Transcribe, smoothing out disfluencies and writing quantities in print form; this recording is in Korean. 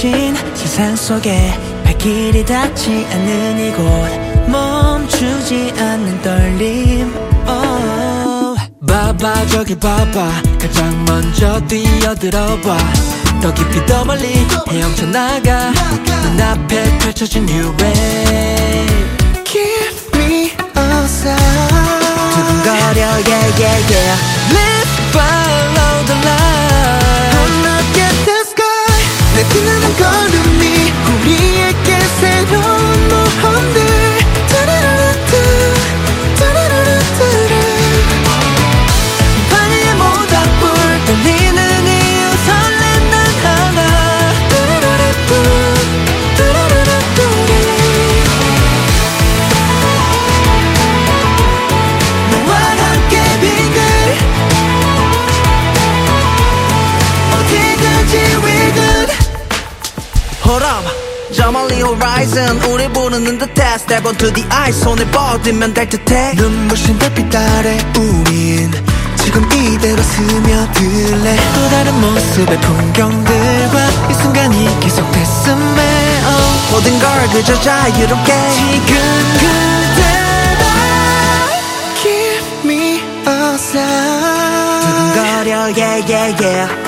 펼쳐진 세상 속에 발길이 닿지 않는 이곳 멈추지 않는 떨림 봐봐 저기 봐봐 가장 먼저 뛰어들어봐 더 깊이 더 멀리 헤엄쳐 나가 눈앞에 펼쳐진 new wave Give me a sign 두근거려 yeah yeah yeah Let's follow the light Look at the sky 내 빛나는 걸음이 우리에게 새로운 모험들 따라라라뚜 따라라라뚜 밤의 모닥불 떨리는 이유 설렌 난 하나 따라라라뚜 따라라라뚜 너와 함께 빙글 어디든지 we're good Hold up 저 멀리 horizon 우릴 부르는 듯해 Step onto the ice 손을 뻗으면 될 듯해 눈부신 별빛 아래 우린 지금 이대로 스며들래 또 다른 모습의 풍경들과 이 순간이 계속됐음에 모든 걸 그저 자유롭게 지금 그대로 Give me a sign 두근거려 yeah yeah yeah